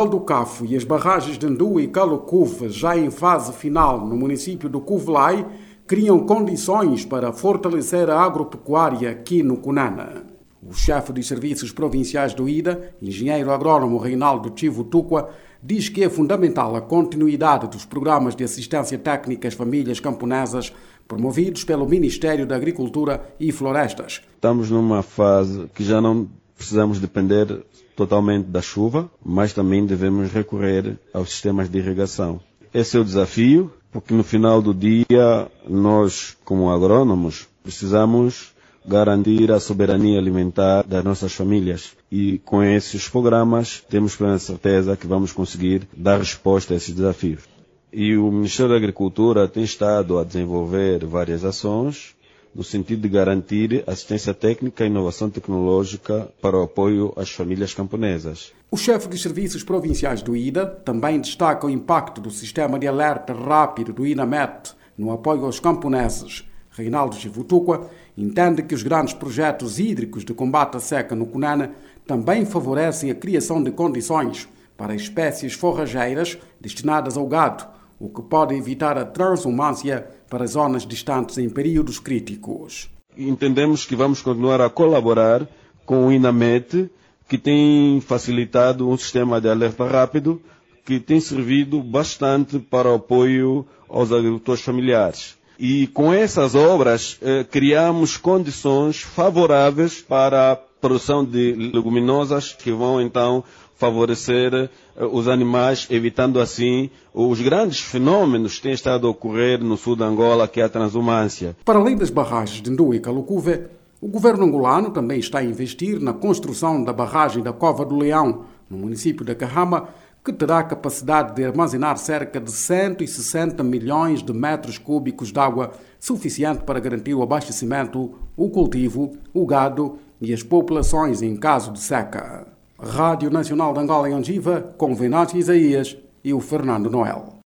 Canal do Cafo e as barragens de Ndu e Calocuve, já em fase final no município do Cuvelai, criam condições para fortalecer a agropecuária aqui no Cunana. O chefe dos serviços provinciais do IDA, engenheiro agrónomo Reinaldo Chivo Tuqua, diz que é fundamental a continuidade dos programas de assistência técnica às famílias camponesas promovidos pelo Ministério da Agricultura e Florestas. Estamos numa fase que já não precisamos depender totalmente da chuva, mas também devemos recorrer aos sistemas de irrigação. Esse é o desafio, porque no final do dia, nós, como agrônomos, precisamos garantir a soberania alimentar das nossas famílias. E com esses programas, temos plena certeza que vamos conseguir dar resposta a esses desafios. E o Ministério da Agricultura tem estado a desenvolver várias ações no sentido de garantir assistência técnica e inovação tecnológica para o apoio às famílias camponesas. O chefe dos serviços provinciais do IDA também destaca o impacto do sistema de alerta rápido do INAMET no apoio aos camponeses. Reinaldo Chivo Tuqua entende que os grandes projetos hídricos de combate à seca no Cunana também favorecem a criação de condições para espécies forrageiras destinadas ao gado, o que pode evitar a transumância para zonas distantes em períodos críticos. Entendemos que vamos continuar a colaborar com o INAMET, que tem facilitado um sistema de alerta rápido que tem servido bastante para o apoio aos agricultores familiares. E com essas obras criamos condições favoráveis para a produção de leguminosas que vão então favorecer os animais, evitando assim os grandes fenômenos que têm estado a ocorrer no sul de Angola, que é a transumância. Para além das barragens de Ndu e Calocuve, o governo angolano também está a investir na construção da barragem da Cova do Leão, no município de Cahama, que terá capacidade de armazenar cerca de 160 milhões de metros cúbicos de água, suficiente para garantir o abastecimento, o cultivo, o gado e as populações em caso de seca. Rádio Nacional de Angola em Angiva, com Venâncio Isaías e o Fernando Noel.